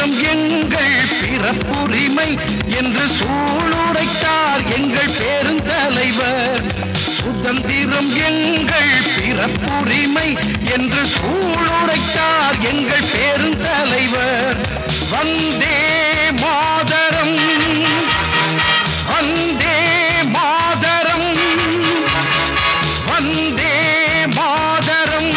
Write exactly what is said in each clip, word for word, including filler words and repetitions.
சுதந்திரம் எங்கள் பிறப்புரிமை என்று சூளுரைத்தார் எங்கள் பெருந்தலைவர். சுதந்திரம் எங்கள் பிறப்புரிமை என்று சூளுரைத்தார் எங்கள் பெருந்தலைவர். வந்தே மாதரம் வந்தே மாதரம் வந்தே மாதரம்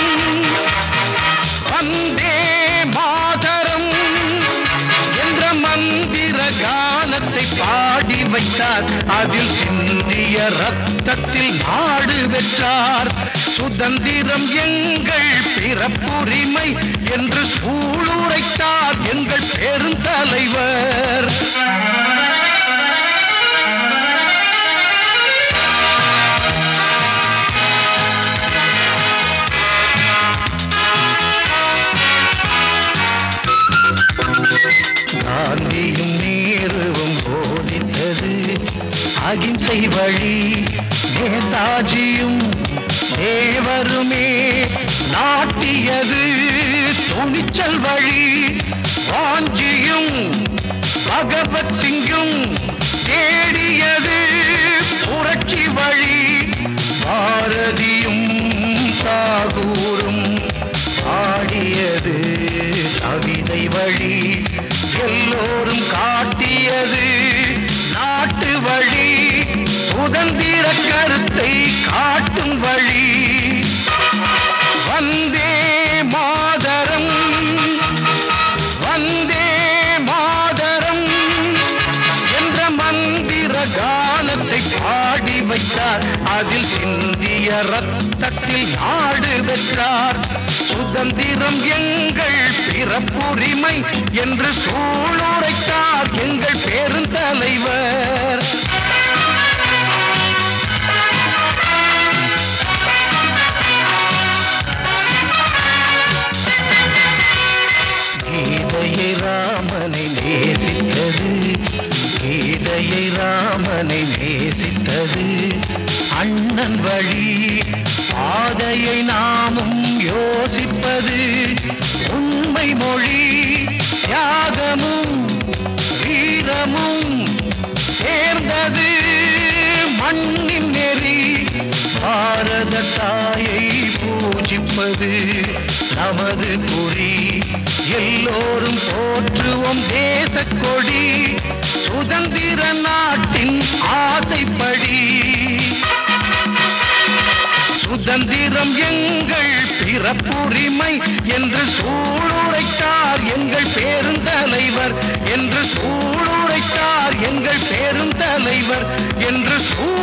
வந்தே மாதரம் என்ற மந்திர கானத்தை பாடி வைத்தார். அதில் சிந்திய ரத்தத்தில் நாடு வென்றார். சுதந்திரம் எங்கள் பிறப்புரிமை என்று சூளுரைத்தார் எங்கள் பெருந்தலைவர். காந்தியும் நேருவும் போதித்தது அகிம்சை வழி. நேதாஜியும் தேவருமே நாட்டியது துணிச்சல் வழி. வாஞ்சியும் பகவத் சிங்கும் தேடியது புரட்சி வழி. பாரதியும் தாகூரும் ஆடியது கவிதை வழி. எல்லோரும் காட்டியது நாட்டு வழி. சுதந்திர கருத்தை காட்டும் வழி. வந்தே மாதரம் வந்தே மாதரம் என்ற மந்திர கானத்தை பாடி வைத்தார். அதில் சிந்திய ரத்தத்தில் நாடு வென்றார். சுதந்திரம் எங்கள் பிறப்புரிமை என்று சூளுரைத்தார் எங்கள் பெருந்தலைவர். கீதையை ராமனை நேசித்தது கீதையை ராமனை நேசித்தது அண்ணன் வழி. பாதையை நாமும் யோசிப்பது உண்மை மொழி. தியாகமும் வீரமும் சேர்ந்தது மண்ணின் நெறி. பாரத தாயை பூஜிப்பது நமது குறி. எல்லோரும் போற்றுவோம் தேசக் கொடி. சுதந்திர நாட்டின் ஆசைப்படி. சுதந்திரம் எங்கள் பிறப்புரிமை என்று சூளுரைத்தார் எங்கள் பெருந்தலைவர் என்று சூளுரைத்தார் எங்கள் பெருந்தலைவர் என்று சூ